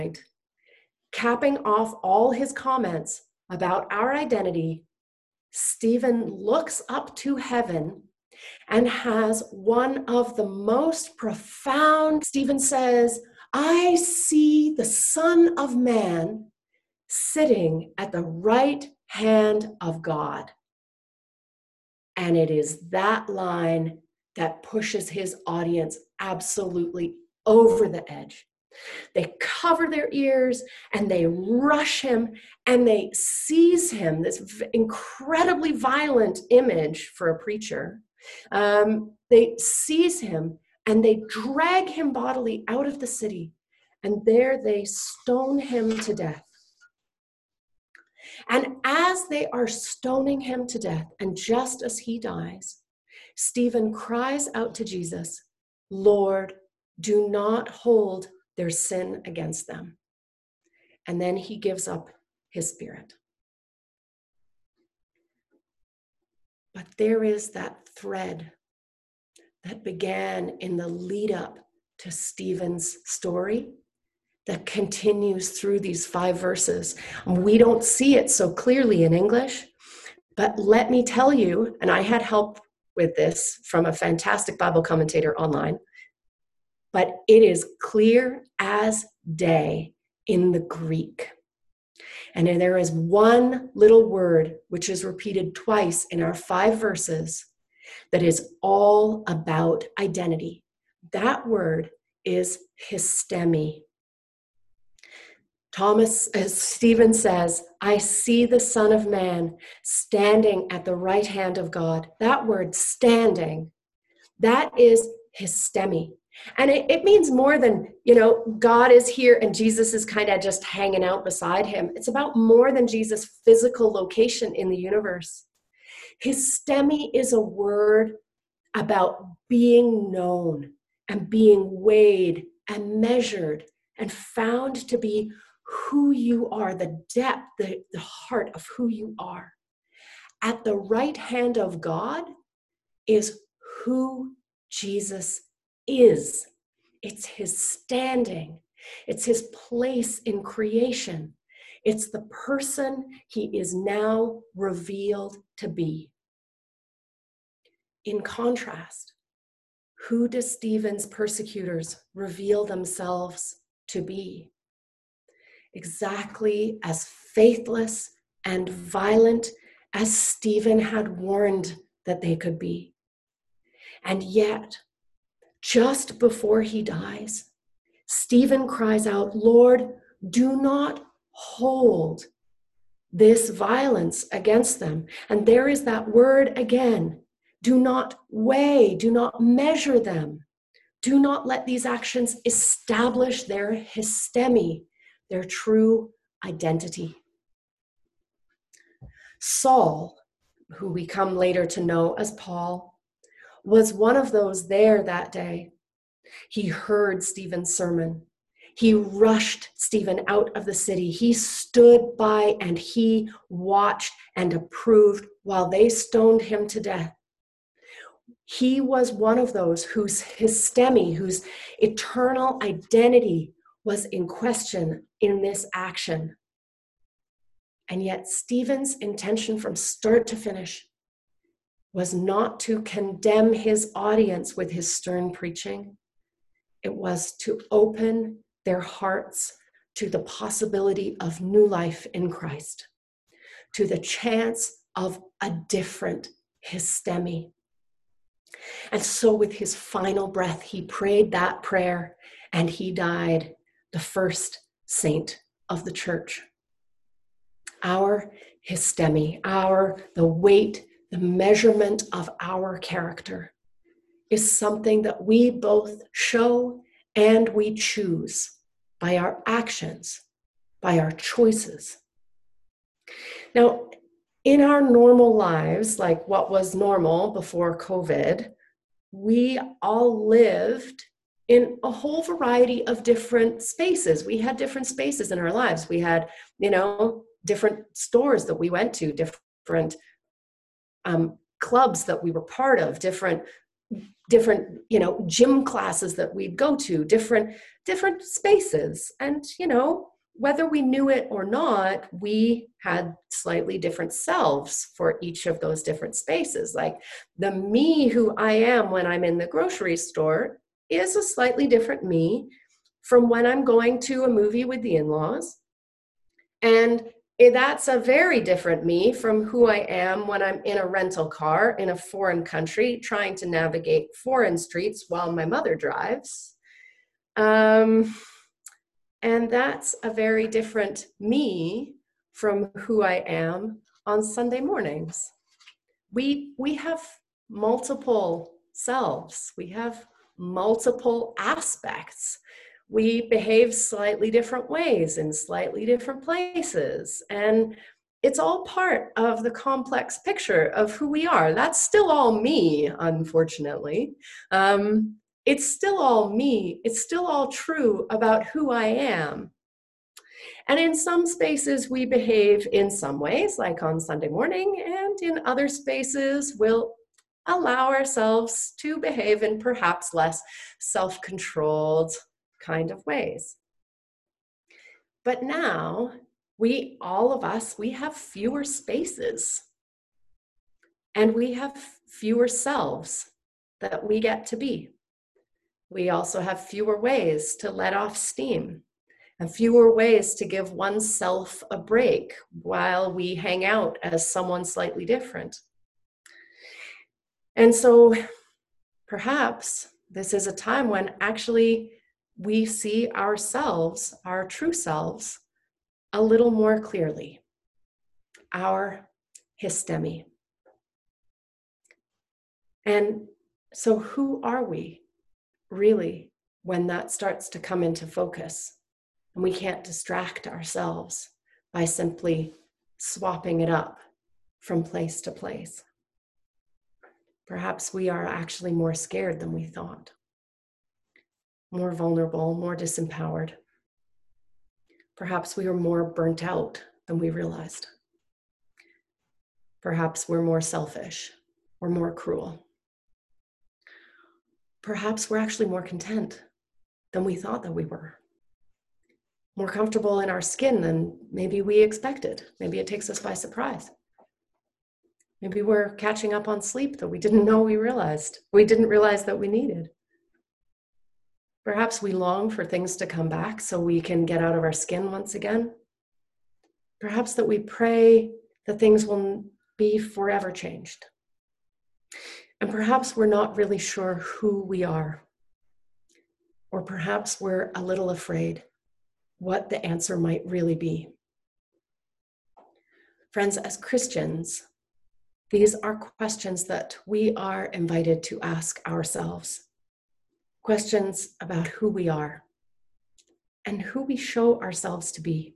capping off all his comments about our identity, Stephen looks up to heaven and has one of the most profound. Stephen says, I see the Son of Man sitting at the right hand of God. And it is that line that pushes his audience absolutely over the edge. They cover their ears and they rush him and they seize him, this incredibly violent image for a preacher. They seize him and they drag him bodily out of the city, and there they stone him to death. And as they are stoning him to death, and just as he dies, Stephen cries out to Jesus, Lord, do not hold their sin against them. And then he gives up his spirit. But there is that thread that began in the lead up to Stephen's story that continues through these 5 verses. We don't see it so clearly in English, but let me tell you, and I had help with this from a fantastic Bible commentator online, but it is clear as day in the Greek. And there is one little word which is repeated twice in our 5 verses that is all about identity. That word is histemi. As Stephen says, I see the Son of Man standing at the right hand of God. That word standing, that is histemi. And it means more than, God is here and Jesus is kind of just hanging out beside him. It's about more than Jesus' physical location in the universe. Histemi is a word about being known and being weighed and measured and found to be who you are, the depth, the heart of who you are. At the right hand of God is who Jesus is. It's his standing. It's his place in creation. It's the person he is now revealed to be. In contrast, who does Stephen's persecutors reveal themselves to be? Exactly as faithless and violent as Stephen had warned that they could be. And yet, just before he dies, Stephen cries out, Lord, do not hold this violence against them. And there is that word again. Do not weigh, do not measure them. Do not let these actions establish their histemi, their true identity. Saul, who we come later to know as Paul, was one of those there that day. He heard Stephen's sermon. He rushed Stephen out of the city. He stood by and he watched and approved while they stoned him to death. He was one of those whose histemi, whose eternal identity was in question in this action. And yet Stephen's intention from start to finish was not to condemn his audience with his stern preaching. It was to open their hearts to the possibility of new life in Christ, to the chance of a different histemi. And so with his final breath, he prayed that prayer and he died, the first saint of the church. Our histemi, the weight, the measurement of our character is something that we both show and we choose by our actions, by our choices. Now, in our normal lives, like what was normal before COVID, we all lived in a whole variety of different spaces. We had different spaces in our lives. We had, different stores that we went to, different clubs that we were part of, different different, gym classes that we'd go to, different spaces. And, whether we knew it or not, we had slightly different selves for each of those different spaces. Like the me who I am when I'm in the grocery store is a slightly different me from when I'm going to a movie with the in-laws. And that's a very different me from who I am when I'm in a rental car in a foreign country trying to navigate foreign streets while my mother drives. And that's a very different me from who I am on Sunday mornings. We have multiple selves. We have multiple aspects. We behave slightly different ways in slightly different places. And it's all part of the complex picture of who we are. That's still all me, unfortunately. It's still all me. It's still all true about who I am. And in some spaces, we behave in some ways, like on Sunday morning, and in other spaces, we'll allow ourselves to behave in perhaps less self-controlled kind of ways. But now, all of us, we have fewer spaces, and we have fewer selves that we get to be. We also have fewer ways to let off steam and fewer ways to give oneself a break while we hang out as someone slightly different. And so perhaps this is a time when actually we see ourselves, our true selves, a little more clearly, our histemi. And so who are we really when that starts to come into focus and we can't distract ourselves by simply swapping it up from place to place? Perhaps we are actually more scared than we thought, more vulnerable, more disempowered. Perhaps we are more burnt out than we realized. Perhaps we're more selfish or more cruel. Perhaps we're actually more content than we thought that we were. More comfortable in our skin than maybe we expected. Maybe it takes us by surprise. Maybe we're catching up on sleep that we didn't know we didn't realize that we needed. Perhaps we long for things to come back so we can get out of our skin once again. Perhaps that we pray that things will be forever changed. And perhaps we're not really sure who we are. Or perhaps we're a little afraid what the answer might really be. Friends, as Christians, these are questions that we are invited to ask ourselves. Questions about who we are and who we show ourselves to be.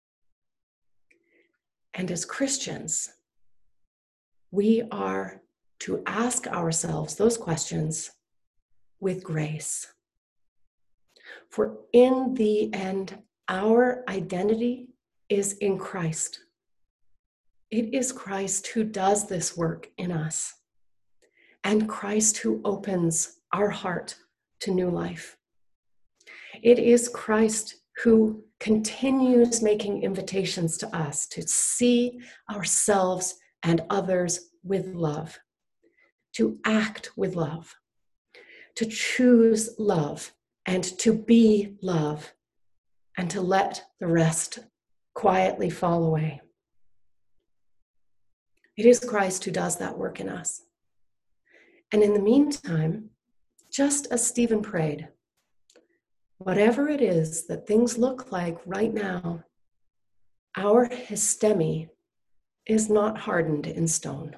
And as Christians, we are to ask ourselves those questions with grace. For in the end, our identity is in Christ. It is Christ who does this work in us, and Christ who opens our heart to new life. It is Christ who continues making invitations to us to see ourselves and others with love, to act with love, to choose love, and to be love, and to let the rest quietly fall away. It is Christ who does that work in us. And in the meantime, just as Stephen prayed, whatever it is that things look like right now, our histemi is not hardened in stone.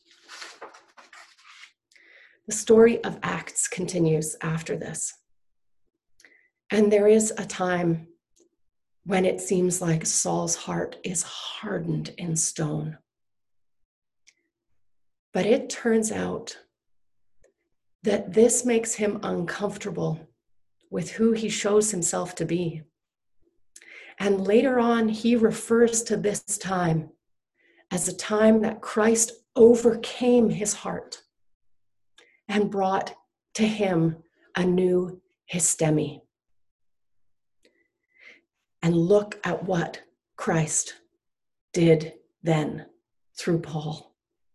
The story of Acts continues after this. And there is a time when it seems like Saul's heart is hardened in stone. But it turns out that this makes him uncomfortable with who he shows himself to be. And later on, he refers to this time as a time that Christ overcame his heart and brought to him a new histemi. And look at what Christ did then through Paul.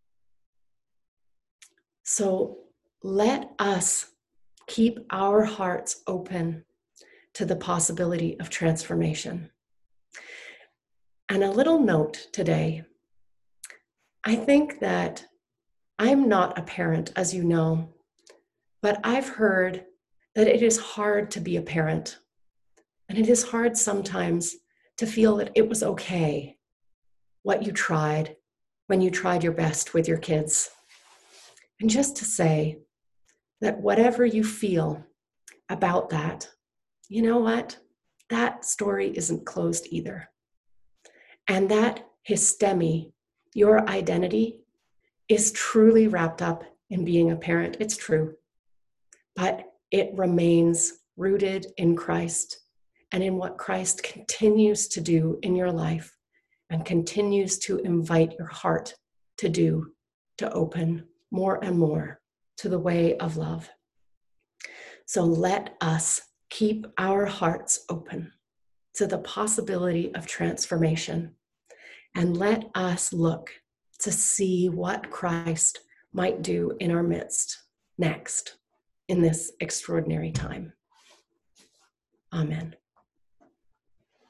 So let us keep our hearts open to the possibility of transformation. And a little note today. I think that I'm not a parent, as you know, but I've heard that it is hard to be a parent. And it is hard sometimes to feel that it was okay what you tried when you tried your best with your kids. And just to say that whatever you feel about that, you know what? That story isn't closed either. And that histemi, your identity, is truly wrapped up in being a parent. It's true. But it remains rooted in Christ and in what Christ continues to do in your life and continues to invite your heart to do, to open more and more to the way of love. So let us keep our hearts open to the possibility of transformation, and let us look to see what Christ might do in our midst next in this extraordinary time. Amen.